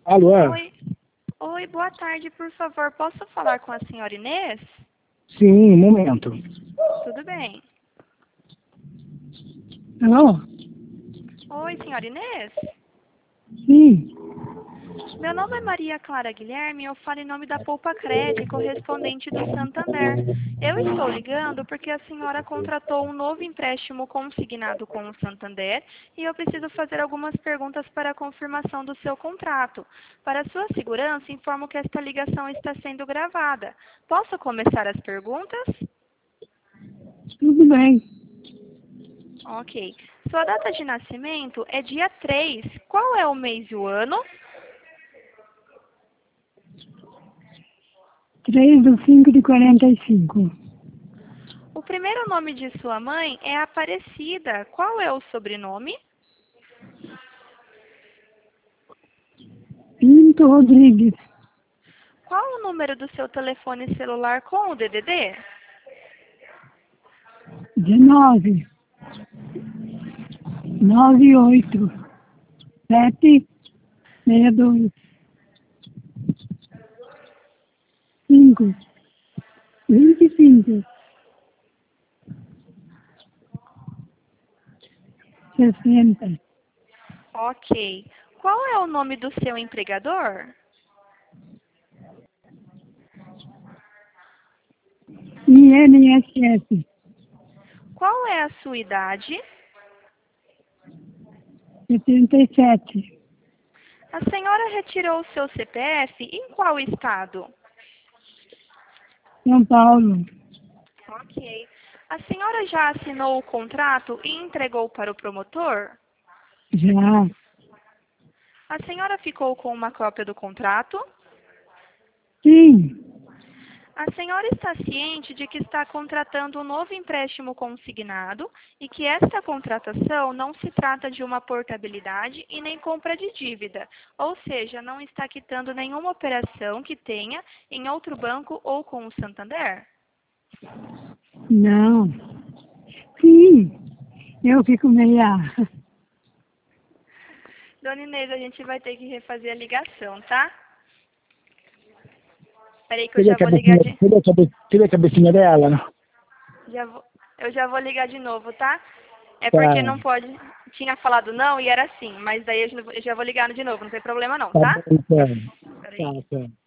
Alô? Oi, oi, boa tarde, por favor. Posso falar com a senhora Inês? Sim, um momento. Tudo bem. Alô? Oi, senhora Inês? Sim. Meu nome é Maria Clara Guilherme e eu falo em nome da Poupa Cred, correspondente do Santander. Eu estou ligando porque a senhora contratou um novo empréstimo consignado com o Santander e eu preciso fazer algumas perguntas para a confirmação do seu contrato. Para sua segurança, informo que esta ligação está sendo gravada. Posso começar as perguntas? Tudo bem. Ok. Sua data de nascimento é dia 3. Qual é o mês e o ano? 3/5/45. O primeiro nome de sua mãe é Aparecida. Qual é o sobrenome? Pinto Rodrigues. Qual o número do seu telefone celular com o DDD? 19 98 762 5 25 60 Ok. Qual é o nome do seu empregador? INSS. Qual é a sua idade? 77. A senhora retirou o seu CPF em qual estado? São Paulo. Ok. A senhora já assinou o contrato e entregou para o promotor? Já. A senhora ficou com uma cópia do contrato? Sim. A senhora está ciente de que está contratando um novo empréstimo consignado e que esta contratação não se trata de uma portabilidade e nem compra de dívida, ou seja, não está quitando nenhuma operação que tenha em outro banco ou com o Santander? Não. Sim. Eu fico meia. Dona Inês, a gente vai ter que refazer a ligação, tá? Peraí que eu já vou ligar de... Cadê a cabecinha dela? Né? Eu já vou ligar de novo, tá? É porque Tá. não pode... Tinha falado não e era assim, mas daí eu já vou ligar de novo, não tem problema não, Tá tá? bom, então. Peraí. Tá, tá.